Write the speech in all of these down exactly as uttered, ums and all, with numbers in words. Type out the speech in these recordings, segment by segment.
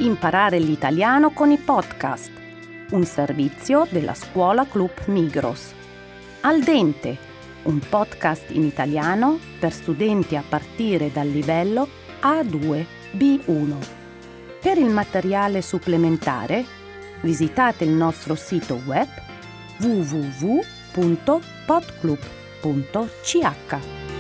Imparare l'italiano con i podcast, un servizio della Scuola Club Migros. Al dente, un podcast in italiano per studenti a partire dal livello A due B uno. Per il materiale supplementare, visitate il nostro sito web w w w punto podclub punto c h.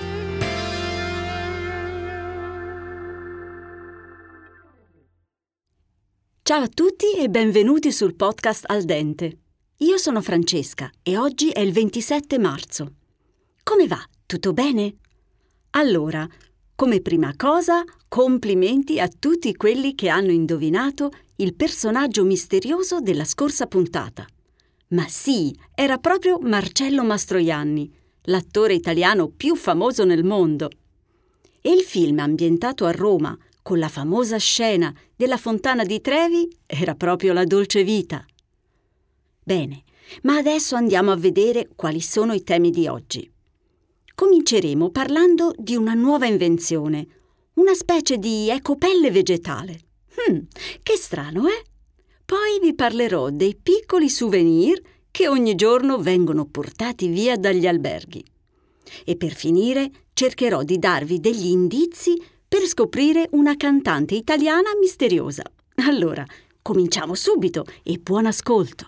Ciao a tutti e benvenuti sul podcast Al dente. Io sono Francesca e oggi è il ventisette marzo. Come va? Tutto bene? Allora, come prima cosa, complimenti a tutti quelli che hanno indovinato il personaggio misterioso della scorsa puntata. Ma sì, era proprio Marcello Mastroianni, l'attore italiano più famoso nel mondo. E il film ambientato a Roma, con la famosa scena della Fontana di Trevi, era proprio La dolce vita. Bene, ma adesso andiamo a vedere quali sono i temi di oggi. Cominceremo parlando di una nuova invenzione, una specie di ecopelle vegetale. Hmm, che strano, eh? Poi vi parlerò dei piccoli souvenir che ogni giorno vengono portati via dagli alberghi. E per finire cercherò di darvi degli indizi per scoprire una cantante italiana misteriosa. Allora, cominciamo subito e buon ascolto!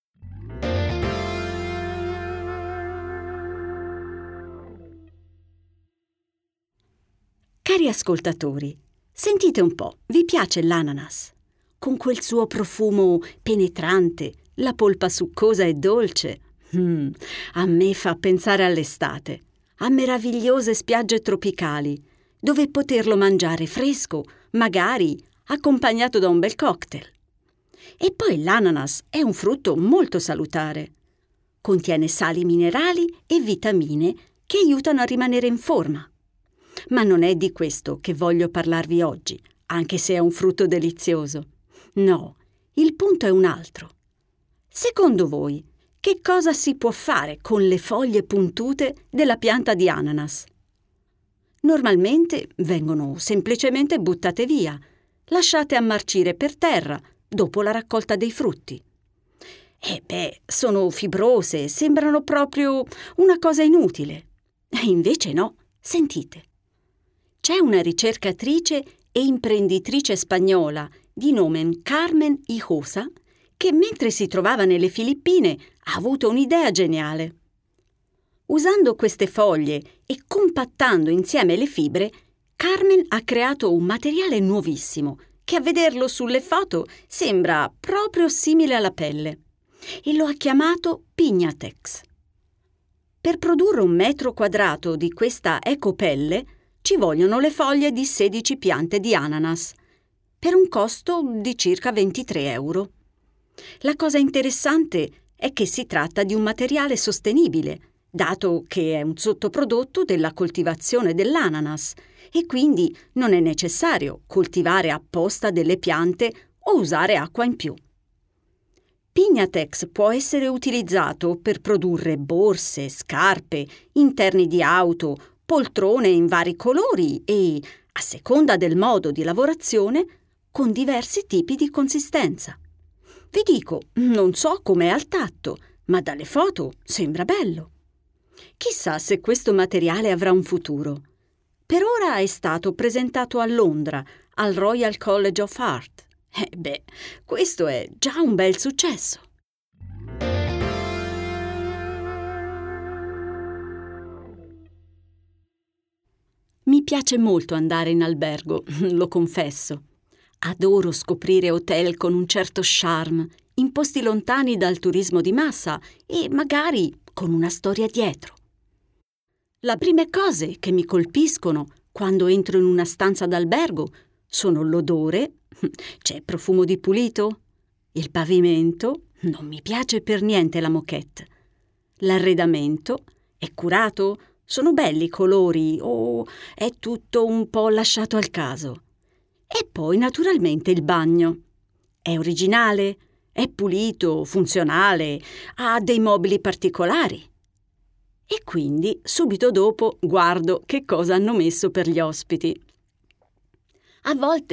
Cari ascoltatori, sentite un po', vi piace l'ananas? Con quel suo profumo penetrante, la polpa succosa e dolce. Mm, a me fa pensare all'estate, a meravigliose spiagge tropicali, dove poterlo mangiare fresco, magari accompagnato da un bel cocktail. E poi l'ananas è un frutto molto salutare. Contiene sali minerali e vitamine che aiutano a rimanere in forma. Ma non è di questo che voglio parlarvi oggi, anche se è un frutto delizioso. No, il punto è un altro. Secondo voi, che cosa si può fare con le foglie puntute della pianta di ananas? Normalmente vengono semplicemente buttate via, lasciate a marcire per terra dopo la raccolta dei frutti. E beh, sono fibrose, sembrano proprio una cosa inutile. E invece no, sentite. C'è una ricercatrice e imprenditrice spagnola di nome Carmen Hinojosa che mentre si trovava nelle Filippine ha avuto un'idea geniale. Usando queste foglie e compattando insieme le fibre, Carmen ha creato un materiale nuovissimo che a vederlo sulle foto sembra proprio simile alla pelle e lo ha chiamato Pignatex. Per produrre un metro quadrato di questa ecopelle ci vogliono le foglie di sedici piante di ananas per un costo di circa ventitré euro. La cosa interessante è che si tratta di un materiale sostenibile, dato che è un sottoprodotto della coltivazione dell'ananas e quindi non è necessario coltivare apposta delle piante o usare acqua in più. Pignatex può essere utilizzato per produrre borse, scarpe, interni di auto, poltrone in vari colori e, a seconda del modo di lavorazione, con diversi tipi di consistenza. Vi dico, non so com'è al tatto, ma dalle foto sembra bello. Chissà se questo materiale avrà un futuro. Per ora è stato presentato a Londra, al Royal College of Art. E beh, questo è già un bel successo. Mi piace molto andare in albergo, lo confesso. Adoro scoprire hotel con un certo charme, in posti lontani dal turismo di massa e magari con una storia dietro. Le prime cose che mi colpiscono quando entro in una stanza d'albergo sono l'odore, c'è profumo di pulito, il pavimento, non mi piace per niente la moquette, l'arredamento, è curato, sono belli i colori o è tutto un po' lasciato al caso. E poi naturalmente il bagno. È originale, è pulito, funzionale, ha dei mobili particolari. E quindi subito dopo guardo che cosa hanno messo per gli ospiti. A volte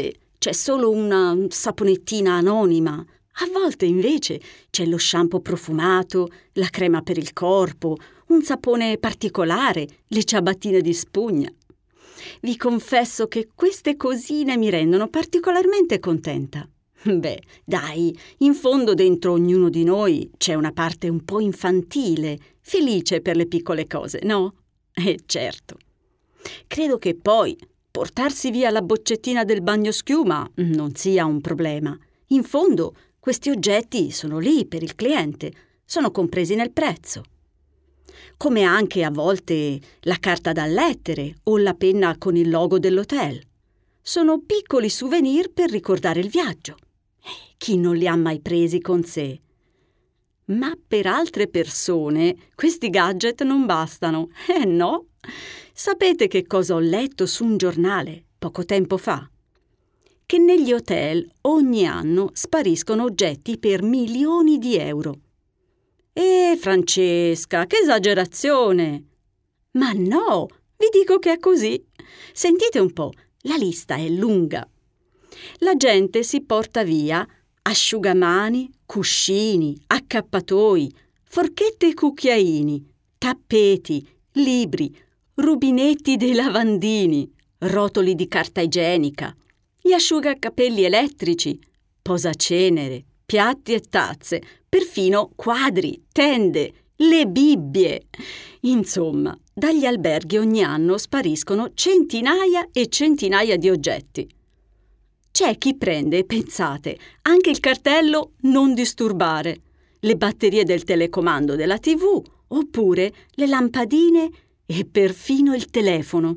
c'è solo una saponettina anonima. A volte invece c'è lo shampoo profumato, la crema per il corpo, un sapone particolare, le ciabattine di spugna. Vi confesso che queste cosine mi rendono particolarmente contenta. Beh, dai, in fondo dentro ognuno di noi c'è una parte un po' infantile, felice per le piccole cose, no? Eh, certo. Credo che poi portarsi via la boccettina del bagnoschiuma non sia un problema. In fondo, questi oggetti sono lì per il cliente, sono compresi nel prezzo. Come anche a volte la carta da lettere o la penna con il logo dell'hotel. Sono piccoli souvenir per ricordare il viaggio. Chi non li ha mai presi con sé? Ma per altre persone questi gadget non bastano. Eh no? Sapete che cosa ho letto su un giornale poco tempo fa? Che negli hotel ogni anno spariscono oggetti per milioni di euro. Eh, Francesca, che esagerazione! Ma no, vi dico che è così. Sentite un po', la lista è lunga. La gente si porta via asciugamani, cuscini, accappatoi, forchette e cucchiaini, tappeti, libri, rubinetti dei lavandini, rotoli di carta igienica, gli asciugacapelli elettrici, posacenere, piatti e tazze, perfino quadri, tende, le Bibbie. Insomma, dagli alberghi ogni anno spariscono centinaia e centinaia di oggetti. C'è chi prende, pensate, anche il cartello non disturbare, le batterie del telecomando della tivù, oppure le lampadine e perfino il telefono.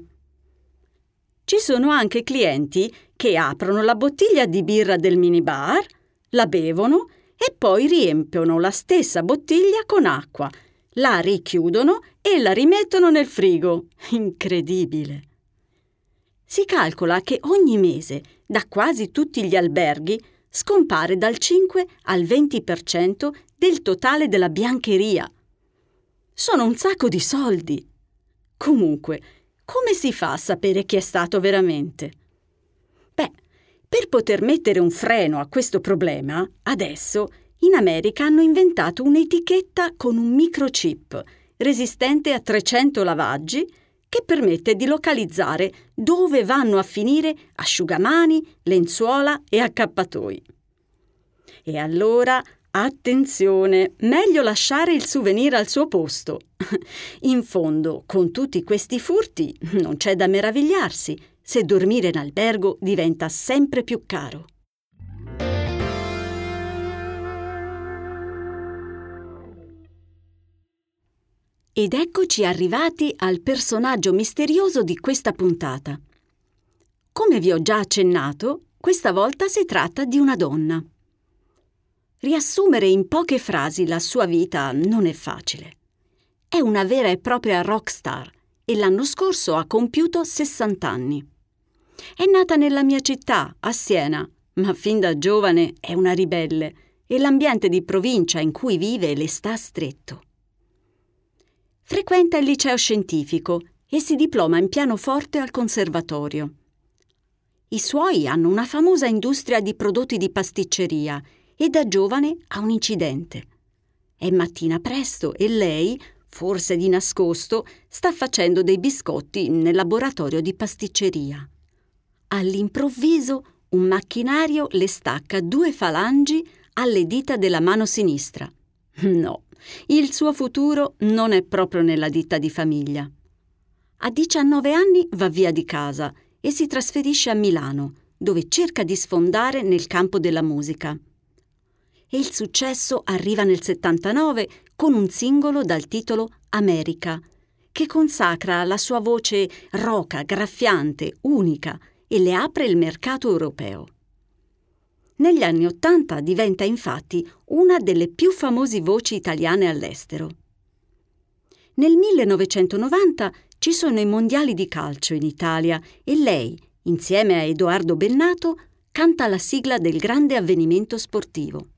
Ci sono anche clienti che aprono la bottiglia di birra del minibar, la bevono e poi riempiono la stessa bottiglia con acqua, la richiudono e la rimettono nel frigo. Incredibile! Si calcola che ogni mese, da quasi tutti gli alberghi, scompare dal cinque al venti per cento del totale della biancheria. Sono un sacco di soldi. Comunque, come si fa a sapere chi è stato veramente? Beh, per poter mettere un freno a questo problema, adesso in America hanno inventato un'etichetta con un microchip resistente a trecento lavaggi che permette di localizzare dove vanno a finire asciugamani, lenzuola e accappatoi. E allora, attenzione, meglio lasciare il souvenir al suo posto. In fondo, con tutti questi furti, non c'è da meravigliarsi se dormire in albergo diventa sempre più caro. Ed eccoci arrivati al personaggio misterioso di questa puntata. Come vi ho già accennato, questa volta si tratta di una donna. Riassumere in poche frasi la sua vita non è facile. È una vera e propria rockstar e l'anno scorso ha compiuto sessanta anni. È nata nella mia città, a Siena, ma fin da giovane è una ribelle e l'ambiente di provincia in cui vive le sta stretto. Frequenta il liceo scientifico e si diploma in pianoforte al conservatorio. I suoi hanno una famosa industria di prodotti di pasticceria e da giovane ha un incidente. È mattina presto e lei, forse di nascosto, sta facendo dei biscotti nel laboratorio di pasticceria. All'improvviso un macchinario le stacca due falangi alle dita della mano sinistra. No, il suo futuro non è proprio nella ditta di famiglia. A diciannove anni va via di casa e si trasferisce a Milano, dove cerca di sfondare nel campo della musica. E il successo arriva nel settantanove con un singolo dal titolo America, che consacra la sua voce roca, graffiante, unica e le apre il mercato europeo. Negli anni Ottanta diventa infatti una delle più famose voci italiane all'estero. Nel millenovecentonovanta ci sono i mondiali di calcio in Italia e lei, insieme a Edoardo Bennato, canta la sigla del grande avvenimento sportivo.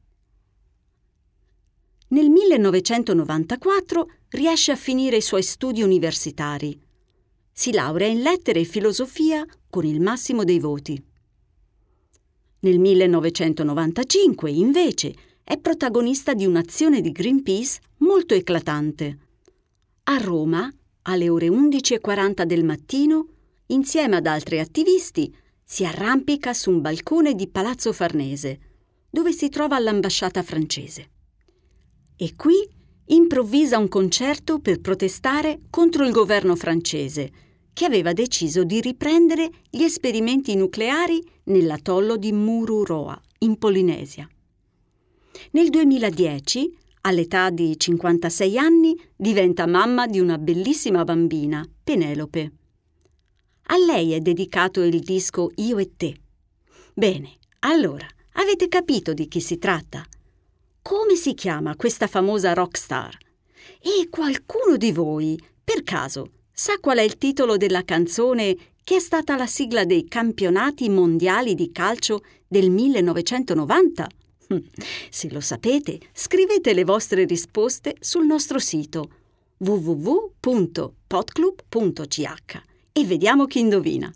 Nel millenovecentonovantaquattro riesce a finire i suoi studi universitari. Si laurea in lettere e filosofia con il massimo dei voti. Nel millenovecentonovantacinque, invece, è protagonista di un'azione di Greenpeace molto eclatante. A Roma, alle ore undici e quaranta del mattino, insieme ad altri attivisti, si arrampica su un balcone di Palazzo Farnese, dove si trova l'ambasciata francese. E qui improvvisa un concerto per protestare contro il governo francese, che aveva deciso di riprendere gli esperimenti nucleari nell'atollo di Mururoa, in Polinesia. Nel duemiladieci, all'età di cinquantasei anni, diventa mamma di una bellissima bambina, Penelope. A lei è dedicato il disco Io e te. Bene, allora, avete capito di chi si tratta? Come si chiama questa famosa rockstar? E qualcuno di voi, per caso, sa qual è il titolo della canzone che è stata la sigla dei campionati mondiali di calcio del millenovecentonovanta? Se lo sapete, scrivete le vostre risposte sul nostro sito w w w punto podclub punto c h e vediamo chi indovina.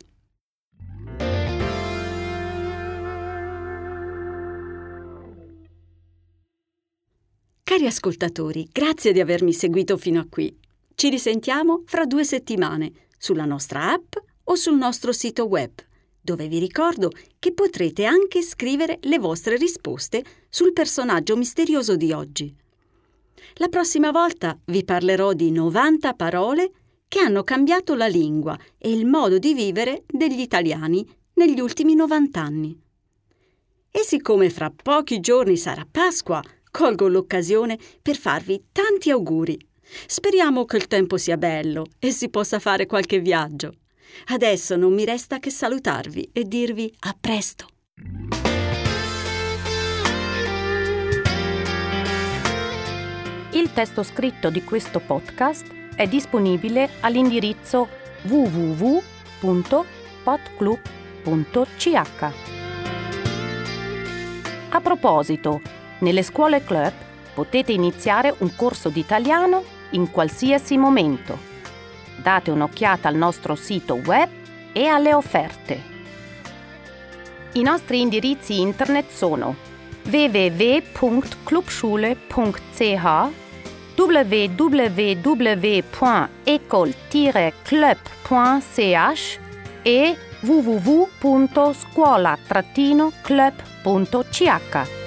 Cari ascoltatori, grazie di avermi seguito fino a qui. Ci risentiamo fra due settimane sulla nostra app o sul nostro sito web, dove vi ricordo che potrete anche scrivere le vostre risposte sul personaggio misterioso di oggi. La prossima volta vi parlerò di novanta parole che hanno cambiato la lingua e il modo di vivere degli italiani negli ultimi novanta anni. E siccome fra pochi giorni sarà Pasqua, colgo l'occasione per farvi tanti auguri. Speriamo che il tempo sia bello e si possa fare qualche viaggio. Adesso non mi resta che salutarvi e dirvi a presto. Il testo scritto di questo podcast è disponibile all'indirizzo w w w punto podclub punto c h. A proposito, nelle scuole club potete iniziare un corso di italiano in qualsiasi momento. Date un'occhiata al nostro sito web e alle offerte. I nostri indirizzi internet sono w w w punto clubschule punto c h, w w w punto ecole tiret club punto c h e w w w punto scuola club punto c h.